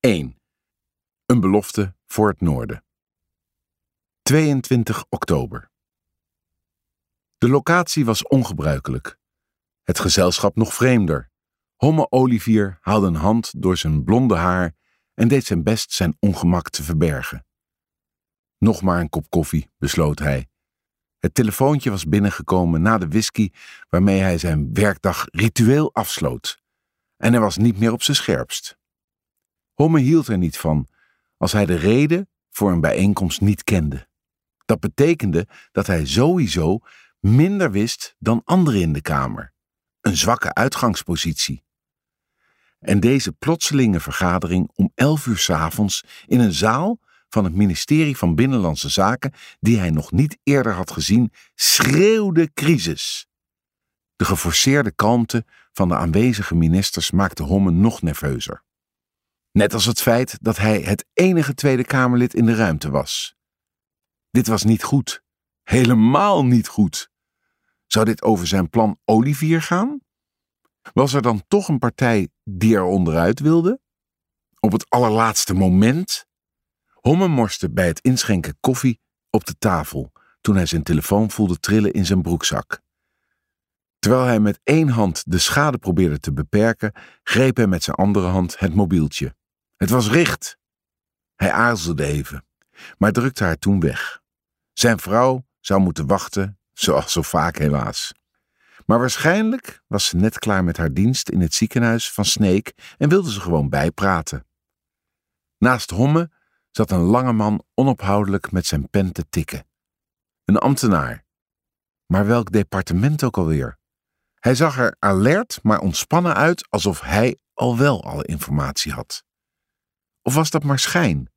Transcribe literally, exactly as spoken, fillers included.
één. Een belofte voor het noorden. tweeëntwintig oktober. De locatie was ongebruikelijk. Het gezelschap nog vreemder. Homme Olivier haalde een hand door zijn blonde haar en deed zijn best zijn ongemak te verbergen. Nog maar een kop koffie, besloot hij. Het telefoontje was binnengekomen na de whisky waarmee hij zijn werkdag ritueel afsloot. En hij was niet meer op zijn scherpst. Homme hield er niet van als hij de reden voor een bijeenkomst niet kende. Dat betekende dat hij sowieso minder wist dan anderen in de kamer. Een zwakke uitgangspositie. En deze plotselinge vergadering om elf uur 's avonds in een zaal van het ministerie van Binnenlandse Zaken, die hij nog niet eerder had gezien, schreeuwde crisis. De geforceerde kalmte van de aanwezige ministers maakte Homme nog nerveuzer. Net als het feit dat hij het enige Tweede Kamerlid in de ruimte was. Dit was niet goed. Helemaal niet goed. Zou dit over zijn plan Olivier gaan? Was er dan toch een partij die er onderuit wilde? Op het allerlaatste moment? Homme morste bij het inschenken koffie op de tafel toen hij zijn telefoon voelde trillen in zijn broekzak. Terwijl hij met één hand de schade probeerde te beperken, greep hij met zijn andere hand het mobieltje. Het was Richt. Hij aarzelde even, maar drukte haar toen weg. Zijn vrouw zou moeten wachten, zoals zo vaak helaas. Maar waarschijnlijk was ze net klaar met haar dienst in het ziekenhuis van Sneek en wilde ze gewoon bijpraten. Naast Homme zat een lange man onophoudelijk met zijn pen te tikken. Een ambtenaar. Maar welk departement ook alweer? Hij zag er alert maar ontspannen uit, alsof hij al wel alle informatie had. Of was dat maar schijn?